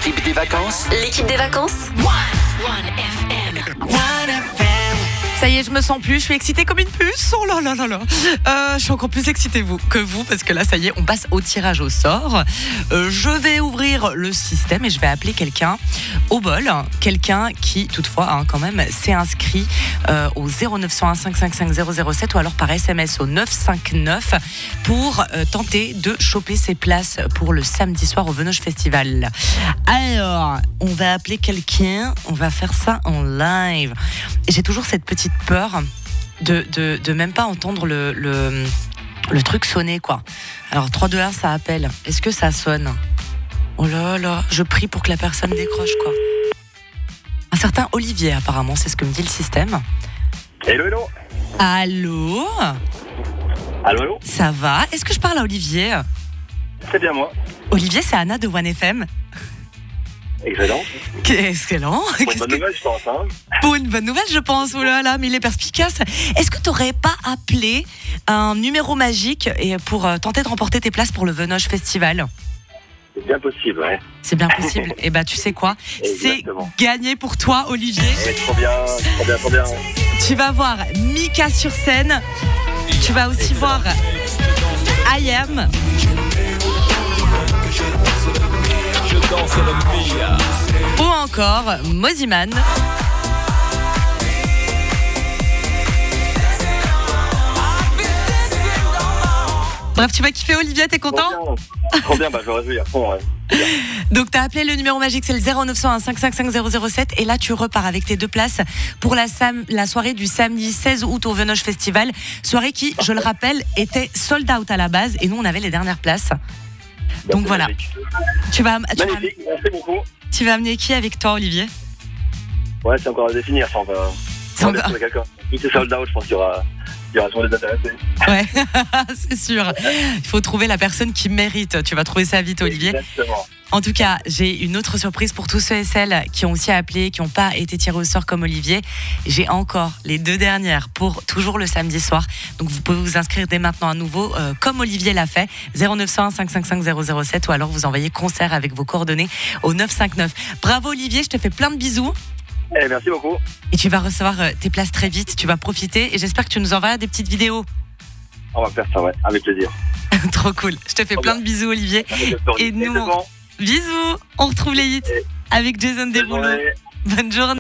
L'équipe des vacances. L'équipe des vacances. One FM. Ça y est, je me sens plus, je suis excitée comme une puce. Oh là là là là. Je suis encore plus excitée que vous, parce que là, ça y est, on passe au tirage au sort. Je vais ouvrir le système et je vais appeler quelqu'un au bol. Quelqu'un qui, toutefois, quand même, s'est inscrit au 0901 555 007 ou alors par SMS au 959 pour tenter de choper ses places pour le samedi soir au Venoge Festival. Alors, on va appeler quelqu'un, on va faire ça en live. Et j'ai toujours cette petite peur de même pas entendre le truc sonner, quoi. Alors 3, 2, 1, ça appelle. Est-ce que ça sonne? Oh là là, je prie pour que la personne décroche, quoi. Un certain Olivier, apparemment, c'est ce que me dit le système. Hello, hello. Allô? Allô, allô. Ça va? Est-ce que je parle à Olivier? C'est bien moi. Olivier, c'est Anna de One FM. Excellent. Excellent. Pour une bonne nouvelle, je pense. Hein. Pour une bonne nouvelle, je pense. Oh là là, mais il est perspicace. Est-ce que tu n'aurais pas appelé un numéro magique et pour tenter de remporter tes places pour le Venoge Festival? C'est bien possible, ouais. C'est bien possible. Et bah, tu sais quoi? Exactement. C'est gagné pour toi, Olivier. Trop bien, trop bien, trop bien. Tu vas voir Mika sur scène. Tu vas aussi voir I Am. Ou encore Moziman. Bref, tu vas kiffer, Olivier, t'es content? Trop bien, bah je réjouis à fond, ouais. Donc t'as appelé le numéro magique, c'est le 0901 555 007 et là tu repars avec tes 2 places pour la soirée du samedi 16 août au Venoge Festival, soirée qui, je le rappelle, était sold out à la base et nous on avait les dernières places. Donc voilà. Tu vas magnifique, merci beaucoup. Tu vas amener qui avec toi, Olivier? Ouais, c'est encore à définir, ça, on va bien trouver quelqu'un. Si c'est sold out, je pense qu'il y aura sûrement des intéressés. Ouais, c'est sûr. Il faut trouver la personne qui mérite. Tu vas trouver ça vite, Olivier. Exactement. En tout cas, j'ai une autre surprise pour tous ceux et celles qui ont aussi appelé, qui n'ont pas été tirés au sort comme Olivier. J'ai encore les 2 dernières pour toujours le samedi soir. Donc vous pouvez vous inscrire dès maintenant à nouveau, comme Olivier l'a fait, 0901 555 007 ou alors vous envoyez concert avec vos coordonnées au 959. Bravo Olivier, je te fais plein de bisous. Merci beaucoup. Et tu vas recevoir tes places très vite, tu vas profiter et j'espère que tu nous enverras des petites vidéos. On va faire ça, ouais, avec plaisir. Trop cool. Je te fais plein de bisous, Olivier. Et nous, bisous. On retrouve les hits avec Jason Derulo. Bonne journée.